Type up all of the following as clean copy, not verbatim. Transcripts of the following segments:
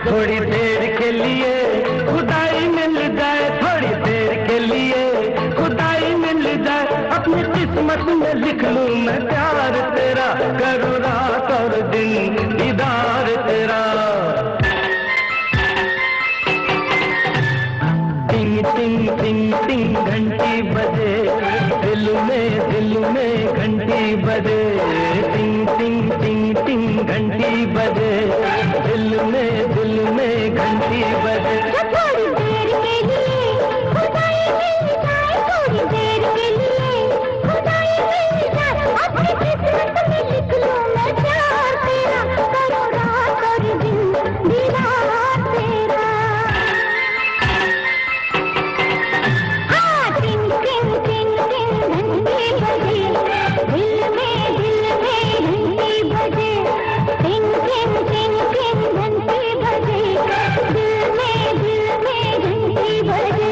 थोड़ी देर के लिए खुदाई मिल जाए, थोड़ी देर के लिए खुदाई मिल जाए, अपनी किस्मत में लिख लूं मैं प्यार तेरा, करूं रात और दिन दीदार तेरा। टिंग टिंग टिंग टिंग घंटी बजे, दिल में घंटी बजे, टिंग टिंग टिंग टिंग घंटी बजे, दिल में घंटी बजे। थोड़ी देर के लिए खुदाई मिल जाए, थोड़ी देर के लिए खुदाई मिल जाए, अपनी किस्मत में लिख लूं मैं प्यार तेरा, करूं रात और दिन दीदार तेरा। हाँ टिंग टिंग टिंग टिंग घंटी बजे, दिल में घंटी बजे, टिंग टिंग टिंग टिंग घंटी बजे, दिल में घंटी बजे।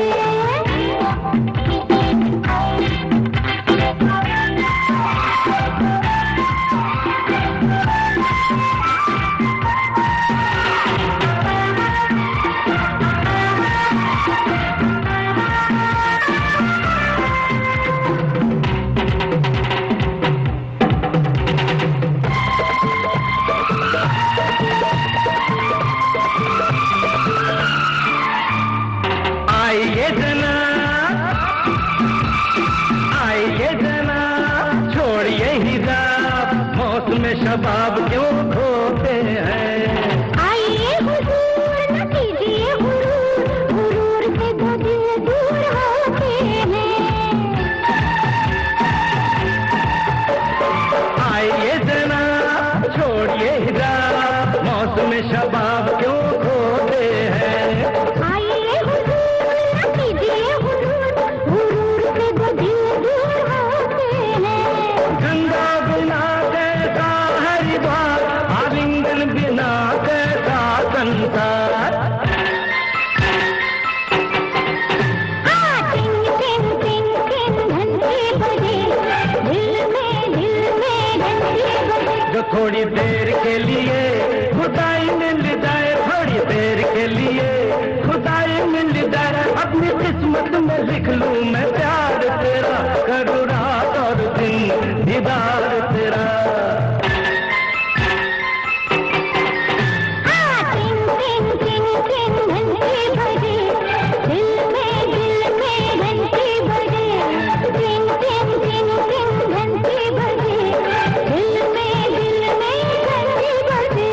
आइए जना छोड़िए हिजाब, मौसम शबाब क्यों खोते हैं। आइए हुजूर न कीजिए गुरूर, गुरूर से तो दिल दूर होते हैं। आइए जना छोड़िए हिजाब, मौसम शबाब क्यों खोते हैं। आइए हुजूर न कीजिए गुरूर, गुरूर से तो दिल दूर होते हैं। गंगा बिना कैसा हरिद्वार, आलिंगन बिना कैसा संसार। हाँ टिंग टिंग टिंग टिंग घंटी बजे, दिल में घंटी बजे। जो थोड़ी देर के लिए खुदाई मिल जाए, थोड़ी देर के लिए खुदाई मिल जाए, अपनी किस्मत में लिख लूं मैं प्यार तेरा, करूं रात और दिन दीदार तेरा। हाँ टिंग टिंग टिंग टिंग घंटी बजे, दिल में घंटी बजे, टिंग टिंग टिंग टिंग घंटी बजे, दिल में घंटी बजे।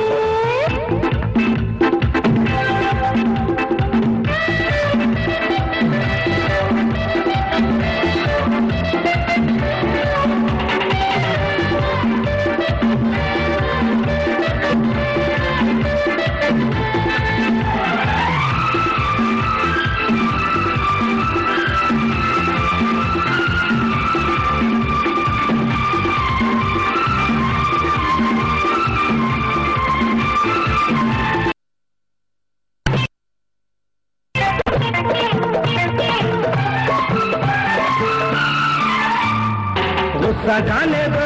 गुस्सा जाने दो,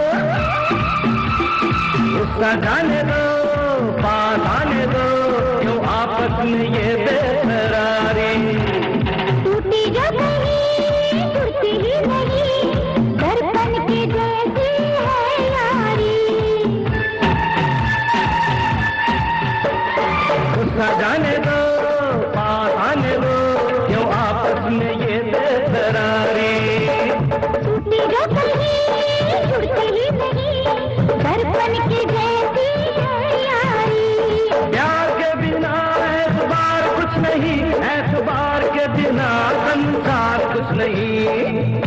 गुस्सा जाने दो, पास आने दो, क्यों आपस में ये बेकरारी। टूटी जो कहीं टूटती ही नहीं, दर्पण के जैसी है यारी। गुस्सा जाने दो, पास आने दो, क्यों आपस में ये बेकरारी। टूटी जो कहीं टूटती ही नहीं, दर्पण के जैसी है यारी। प्यार के बिना एतबार कुछ नहीं, एतबार के बिना संसार कुछ नहीं।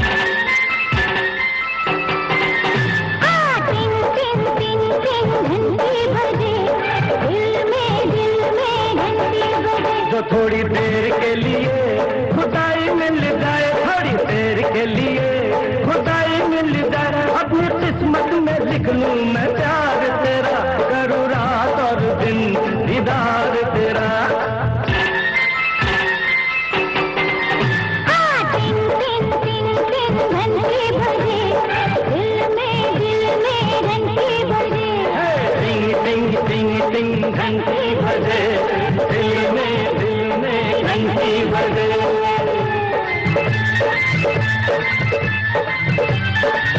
हाँ टिंग टिंग टिंग टिंग घंटी बजे, दिल में घंटी बजे। जो थोड़ी देर के लिए खुदाई मिल जाए, थोड़ी देर के लिए खुदाई मिल जाए, अपनी किस्मत में लिख लूं मैं प्यार तेरा, करूं रात और दिन दीदार तेरा। हाँ टिंग टिंग टिंग टिंग घंटी बजे, दिल में घंटी बजे। टिंग टिंग टिंग टिंग घंटी बजे, दिल में घंटी बजे।